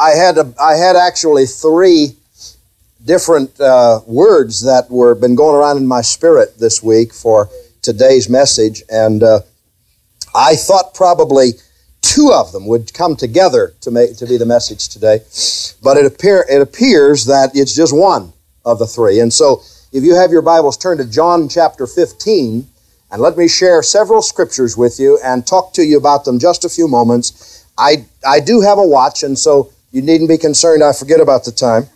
I had actually three different words that were been going around in my spirit this week for today's message, and I thought probably two of them would come together to be the message today, but it appears that it's just one of the three. And so, if you have your Bibles, turn to John chapter 15, and let me share several scriptures with you and talk to you about them just a few moments. I do have a watch, and so you needn't be concerned I forget about the time.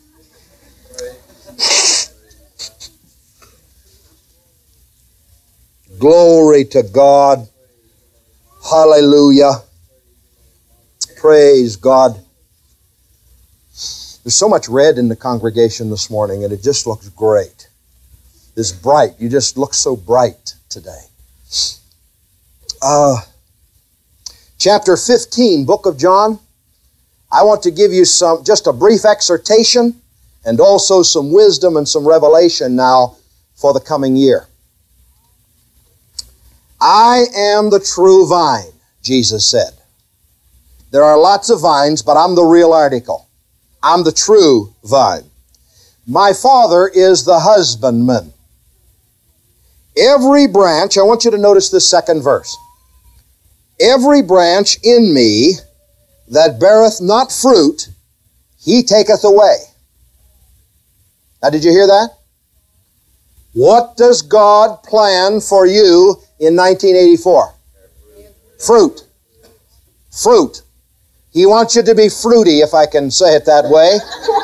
Glory to God. Hallelujah. Praise God. There's so much red in the congregation this morning, and it just looks great. It's bright. You just look so bright today. Chapter 15, book of John. I want to give you just a brief exhortation and also some wisdom and some revelation now for the coming year. I am the true vine, Jesus said. There are lots of vines, but I'm the real article. I'm the true vine. My Father is the husbandman. Every branch, I want you to notice this second verse. Every branch in me that beareth not fruit, he taketh away. Now, did you hear that? What does God plan for you in 1984? Fruit. Fruit. He wants you to be fruity, if I can say it that way.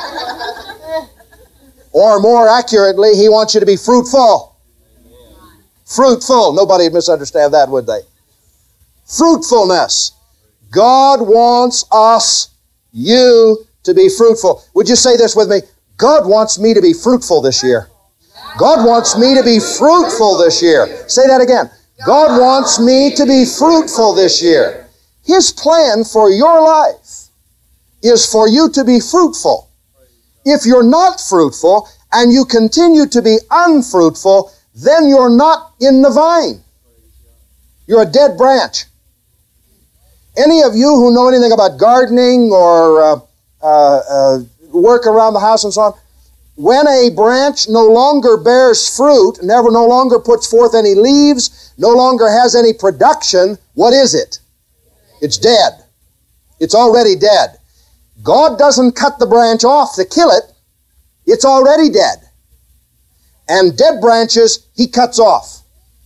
Or more accurately, He wants you to be fruitful. Fruitful. Nobody would misunderstand that, would they? Fruitfulness. God wants you to be fruitful. Would you say this with me? God wants me to be fruitful this year. God wants me to be fruitful this year. Say that again. God wants me to be fruitful this year. His plan for your life is for you to be fruitful. If you're not fruitful and you continue to be unfruitful, then you're not in the vine. You're a dead branch. Any of you who know anything about gardening or work around the house and so on, when a branch no longer bears fruit, no longer puts forth any leaves, no longer has any production, what is it? It's dead. It's already dead. God doesn't cut the branch off to kill it. It's already dead. And dead branches, He cuts off.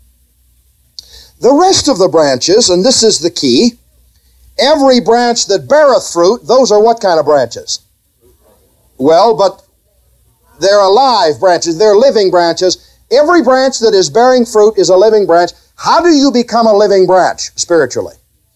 The rest of the branches, and this is the key, every branch that beareth fruit, those are what kind of branches? Well, but they're alive branches. They're living branches. Every branch that is bearing fruit is a living branch. How do you become a living branch spiritually?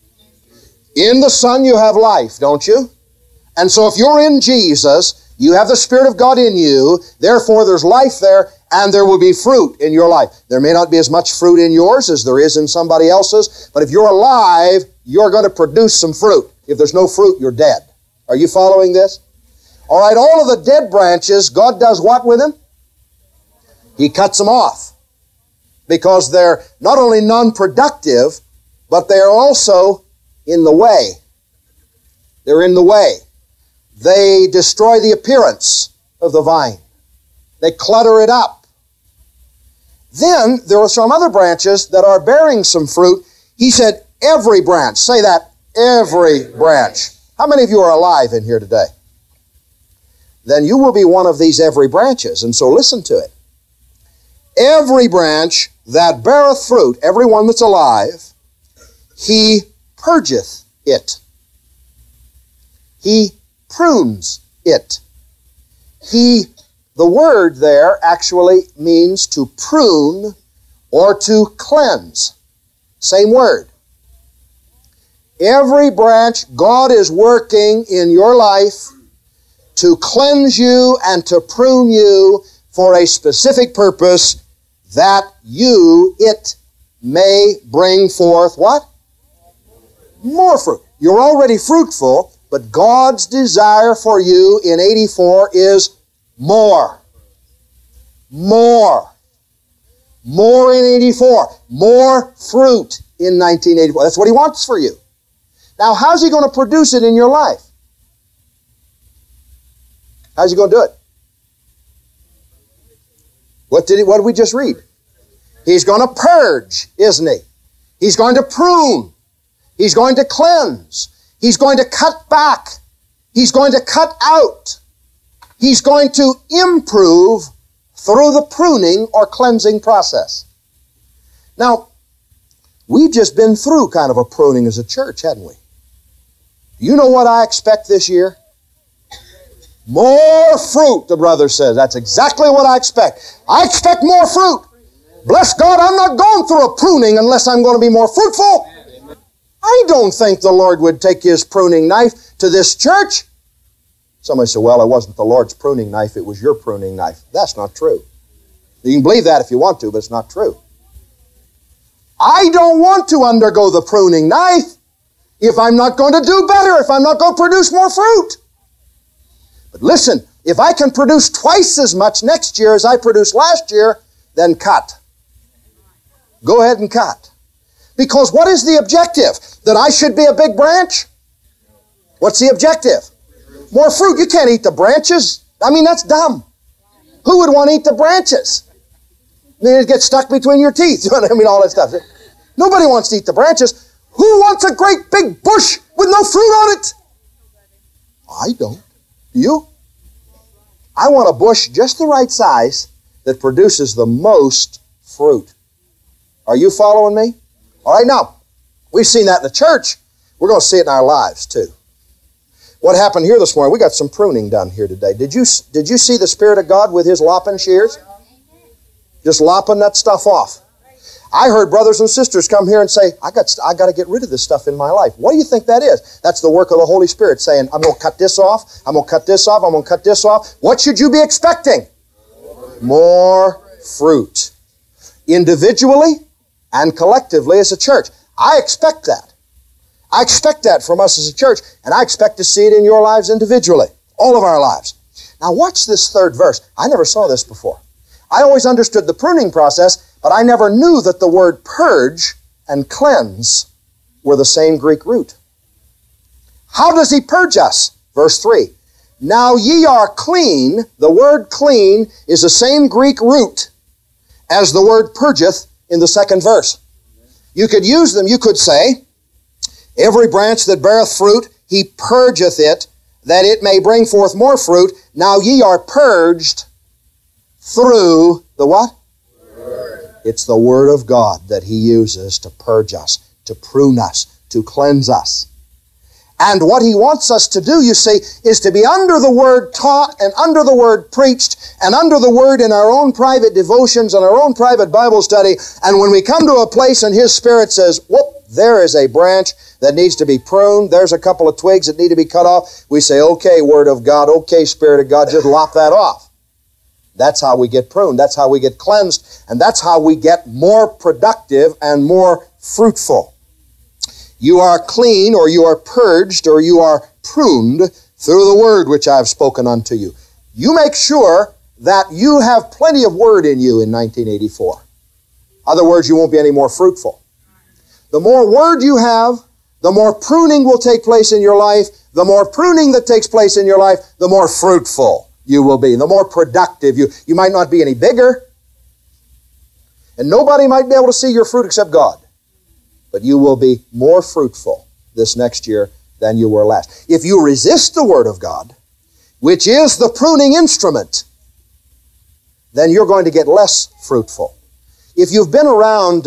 In the Son you have life, don't you? And so if you're in Jesus, you have the Spirit of God in you. Therefore, there's life there, and there will be fruit in your life. There may not be as much fruit in yours as there is in somebody else's, but if you're alive, you're going to produce some fruit. If there's no fruit, you're dead. Are you following this? All right, all of the dead branches, God does what with them? He cuts them off. Because they're not only non-productive, but they're also in the way. They're in the way. They destroy the appearance of the vine. They clutter it up. Then there are some other branches that are bearing some fruit. He said, every branch. Say that, every branch. How many of you are alive in here today? Then you will be one of these every branches. And so listen to it. Every branch that beareth fruit, every one that's alive, He purgeth it. He prunes it. The word there actually means to prune or to cleanse. Same word. Every branch, God is working in your life to cleanse you and to prune you for a specific purpose, that it may bring forth what? More fruit. You're already fruitful, but God's desire for you in 84 is more. More. More in 84. More fruit in 1984. That's what He wants for you. Now, how's He going to produce it in your life? How's he going to do it? What did we just read? He's going to purge, isn't he? He's going to prune. He's going to cleanse. He's going to cut back. He's going to cut out. He's going to improve through the pruning or cleansing process. Now, we've just been through kind of a pruning as a church, hadn't we? You know what I expect this year? More fruit, the brother says. That's exactly what I expect. I expect more fruit. Bless God, I'm not going through a pruning unless I'm going to be more fruitful. I don't think the Lord would take His pruning knife to this church. Somebody said, well, it wasn't the Lord's pruning knife, it was your pruning knife. That's not true. You can believe that if you want to, but it's not true. I don't want to undergo the pruning knife if I'm not going to do better, if I'm not going to produce more fruit. But listen, if I can produce twice as much next year as I produced last year, then cut. Go ahead and cut. Because what is the objective? That I should be a big branch? What's the objective? More fruit. You can't eat the branches. I mean, that's dumb. Who would want to eat the branches? Then it gets stuck between your teeth. I mean, all that stuff. Nobody wants to eat the branches. Who wants a great big bush with no fruit on it? I don't. Do you? I want a bush just the right size that produces the most fruit. Are you following me? All right, now, we've seen that in the church. We're going to see it in our lives, too. What happened here this morning? We got some pruning done here today. Did you see the Spirit of God with His lopping shears? Just lopping that stuff off. I heard brothers and sisters come here and say, I got to get rid of this stuff in my life. What do you think that is? That's the work of the Holy Spirit saying, I'm going to cut this off, I'm going to cut this off, I'm going to cut this off. What should you be expecting? More fruit. Individually and collectively as a church. I expect that. I expect that from us as a church, and I expect to see it in your lives individually. All of our lives. Now watch this third verse. I never saw this before. I always understood the pruning process, but I never knew that the word purge and cleanse were the same Greek root. How does He purge us? Verse 3. Now ye are clean. The word clean is the same Greek root as the word purgeth in the second verse. You could use them. You could say, every branch that beareth fruit, He purgeth it, that it may bring forth more fruit. Now ye are purged through the what? Word. It's the Word of God that He uses to purge us, to prune us, to cleanse us. And what He wants us to do, you see, is to be under the Word taught and under the Word preached and under the Word in our own private devotions and our own private Bible study. And when we come to a place and His Spirit says, whoop, there is a branch that needs to be pruned, there's a couple of twigs that need to be cut off, we say, okay, Word of God, okay, Spirit of God, just lop that off. That's how we get pruned. That's how we get cleansed. And that's how we get more productive and more fruitful. You are clean, or you are purged, or you are pruned through the word which I have spoken unto you. You make sure that you have plenty of word in you in 1984. Other words, you won't be any more fruitful. The more word you have, the more pruning will take place in your life. The more pruning that takes place in your life, the more fruitful you will be, the more productive. You might not be any bigger, and nobody might be able to see your fruit except God. But you will be more fruitful this next year than you were last. If you resist the Word of God, which is the pruning instrument, then you're going to get less fruitful. If you've been around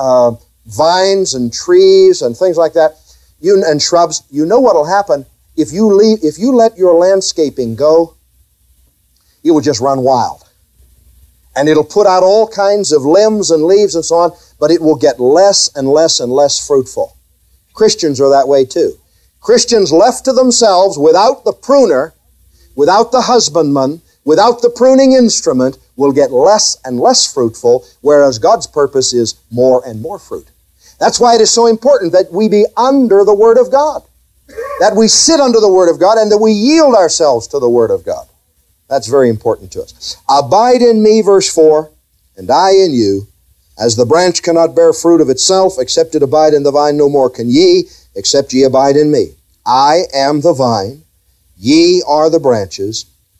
vines and trees and things like that, and shrubs, you know what will happen. If you let your landscaping go, it will just run wild. And it'll put out all kinds of limbs and leaves and so on, but it will get less and less and less fruitful. Christians are that way too. Christians left to themselves without the pruner, without the husbandman, without the pruning instrument, will get less and less fruitful, whereas God's purpose is more and more fruit. That's why it is so important that we be under the Word of God, that we sit under the Word of God, and that we yield ourselves to the Word of God. That's very important to us. Abide in me, verse 4, and I in you. As the branch cannot bear fruit of itself, except it abide in the vine, no more can ye, except ye abide in me. I am the vine, ye are the branches.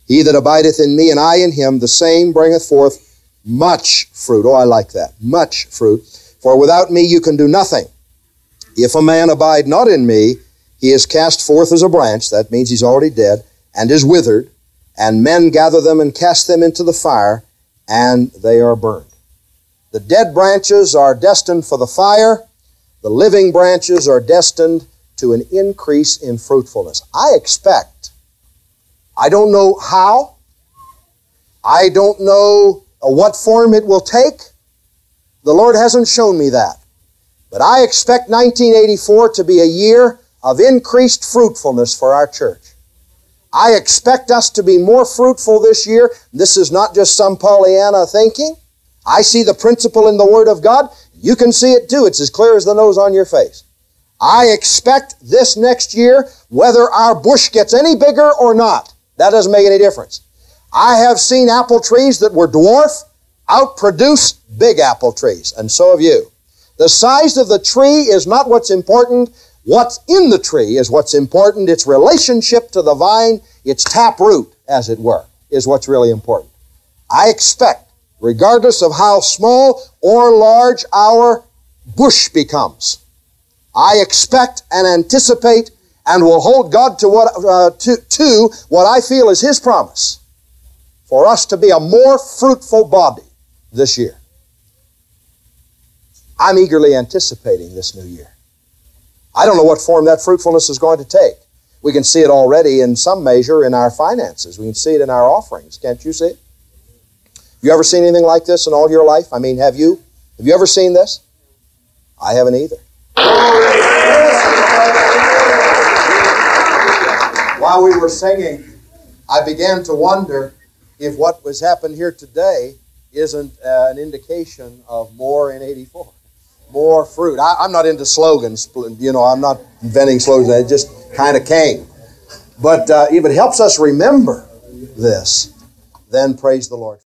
He that abideth in me and I in him, the same bringeth forth much fruit. Oh, I like that. Much fruit. For without me you can do nothing. If a man abide not in me, he is cast forth as a branch, that means he's already dead, and is withered, and men gather them and cast them into the fire, and they are burned. The dead branches are destined for the fire. The living branches are destined to an increase in fruitfulness. I expect, I don't know how, I don't know what form it will take. The Lord hasn't shown me that. But I expect 1984 to be a year of increased fruitfulness for our church. I expect us to be more fruitful this year. This is not just some Pollyanna thinking. I see the principle in the Word of God. You can see it too. It's as clear as the nose on your face. I expect this next year, whether our bush gets any bigger or not, that doesn't make any difference. I have seen apple trees that were dwarf outproduce big apple trees, and so have you. The size of the tree is not what's important. What's in the tree is what's important. Its relationship to the vine, its taproot, as it were, is what's really important. I expect, regardless of how small or large our bush becomes, I expect and anticipate and will hold God to what I feel is His promise for us to be a more fruitful body this year. I'm eagerly anticipating this new year. I don't know what form that fruitfulness is going to take. We can see it already in some measure in our finances. We can see it in our offerings. Can't you see it? You ever seen anything like this in all your life? I mean, have you? Have you ever seen this? I haven't either. While we were singing, I began to wonder if what was happened here today isn't an indication of more in 84. More fruit. I'm not into slogans, I'm not inventing slogans. It just kind of came. But if it helps us remember this, then praise the Lord.